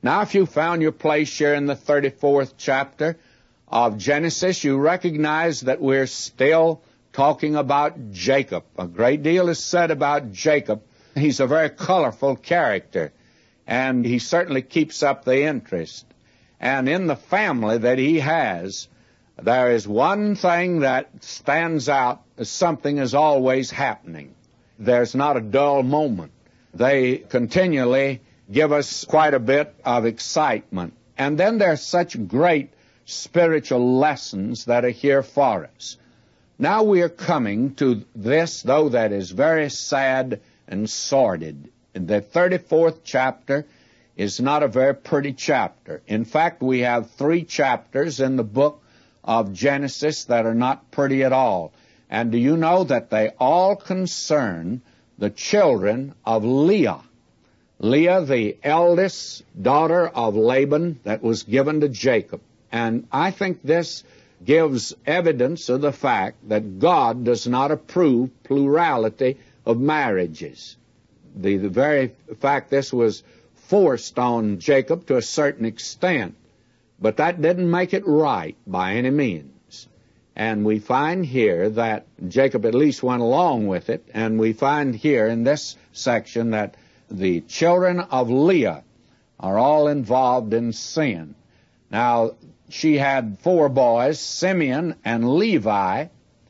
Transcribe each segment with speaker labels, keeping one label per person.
Speaker 1: Now, if you found your place here in the 34th chapter of Genesis, you recognize that we're still talking about Jacob. A great deal is said about Jacob. He's a very colorful character, and he certainly keeps up the interest. And in the family that he has, there is one thing that stands out as something is always happening. There's not a dull moment. They continually give us quite a bit of excitement. And then there's such great spiritual lessons that are here for us. Now we are coming to this, though, that is very sad and sordid. The 34th chapter is not a very pretty chapter. In fact, we have 3 chapters in the book of Genesis that are not pretty at all. And do you know that they all concern the children of Leah? Leah, the eldest daughter of Laban that was given to Jacob. And I think this gives evidence of the fact that God does not approve plurality of marriages. The very fact this was forced on Jacob to a certain extent, but that didn't make it right by any means. And we find here that Jacob at least went along with it, and we find here in this section that the children of Leah are all involved in sin. Now, she had 4 boys, Simeon and Levi,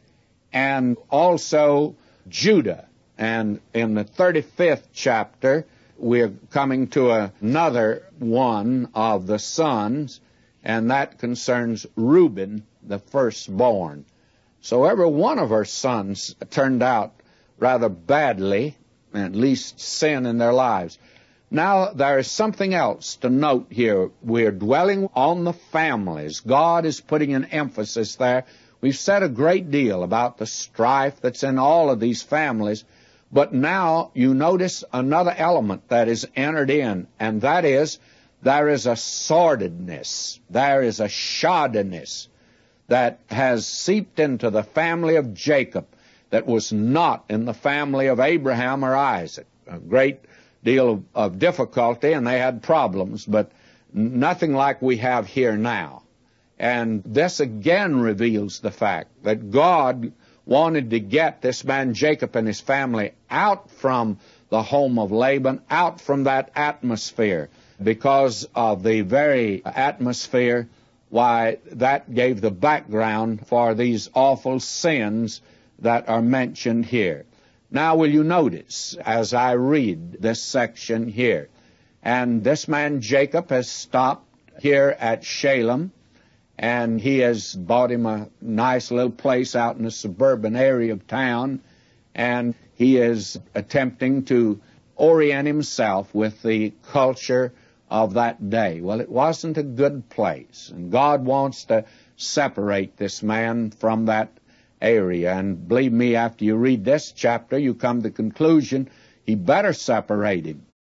Speaker 1: and also Judah. And in the 35th chapter, we're coming to another one of the sons, and that concerns Reuben, the firstborn. So every one of her sons turned out rather badly, at least sin in their lives. Now, there is something else to note here. We're dwelling on the families. God is putting an emphasis there. We've said a great deal about the strife that's in all of these families, but now you notice another element that is entered in, and that is there is a sordidness, there is a shoddiness that has seeped into the family of Jacob that was not in the family of Abraham or Isaac. A great deal of difficulty, and they had problems, but nothing like we have here now. And this again reveals the fact that God wanted to get this man Jacob and his family out from the home of Laban, out from that atmosphere, because of the very atmosphere, why, that gave the background for these awful sins that are mentioned here. Now, will you notice, as I read this section here, and this man Jacob has stopped here at Shalem, and he has bought him a nice little place out in the suburban area of town, and he is attempting to orient himself with the culture of that day. Well, it wasn't a good place, and God wants to separate this man from that area. And believe me, after you read this chapter, you come to the conclusion he better separate him.